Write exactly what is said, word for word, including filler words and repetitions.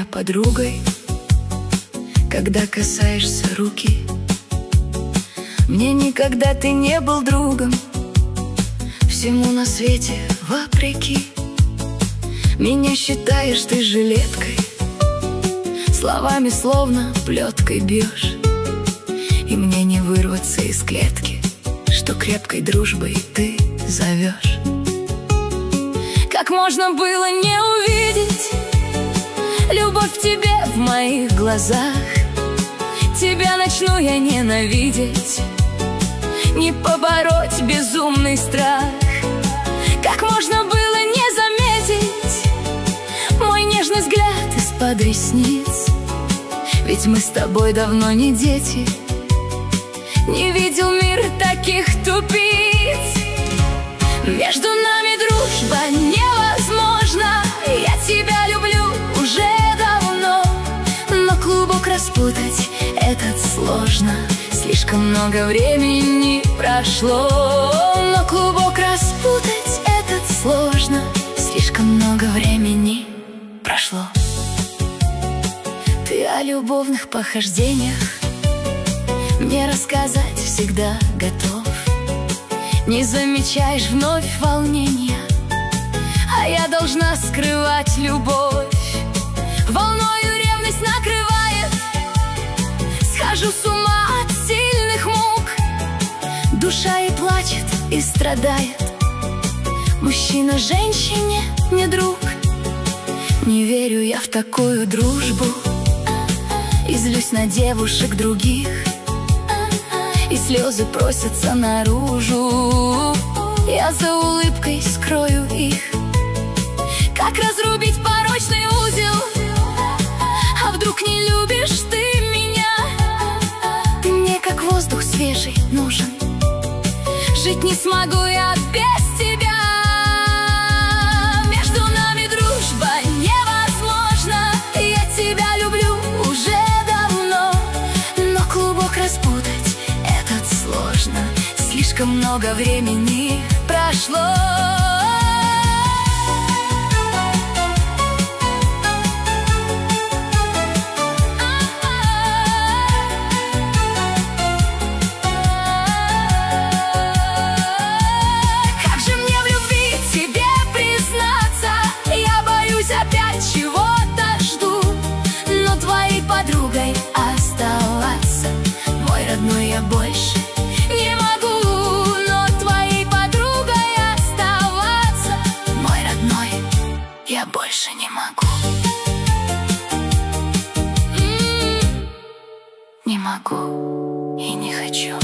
меня подругой, когда касаешься руки. Мне никогда ты не был другом, всему на свете вопреки. Меня считаешь ты жилеткой, словами словно плеткой бьешь. И мне не вырваться из клетки, что крепкой дружбой ты зовешь. Как можно было не увидеть любовь в тебе, в моих глазах? Тебя начну я ненавидеть, не побороть безумный страх. Как можно было не заметить мой нежный взгляд из-под ресниц? Ведь мы с тобой давно не дети, не видел мир таких тупиц. Между нами дружба невозможна, я тебя люблю уже давно, но клубок распутать этот сложно, слишком много времени прошло. Но клубок распутать этот сложно, слишком много времени прошло. Ты о любовных похождениях мне рассказать всегда готов. Не замечаешь вновь волнения, а я должна скрывать любовь. Волною ревность накрывает, схожу с ума от сильных мук. Душа и плачет, и страдает, мужчина женщине не друг. Не верю я в такую дружбу и злюсь на девушек других, и слезы просятся наружу. Я за улыбкой скрою их. Как разрубить порочный узел? А вдруг не любишь ты меня? Ты мне как воздух свежий нужен, жить не смогу я без тебя. Между нами дружба невозможна, я тебя люблю уже давно, но клубок распутать этот сложно, слишком много времени прошло. Подругой оставаться, мой родной, я больше не могу. Но твоей подругой оставаться, мой родной, я больше не могу. М-м-м. Не могу и не хочу.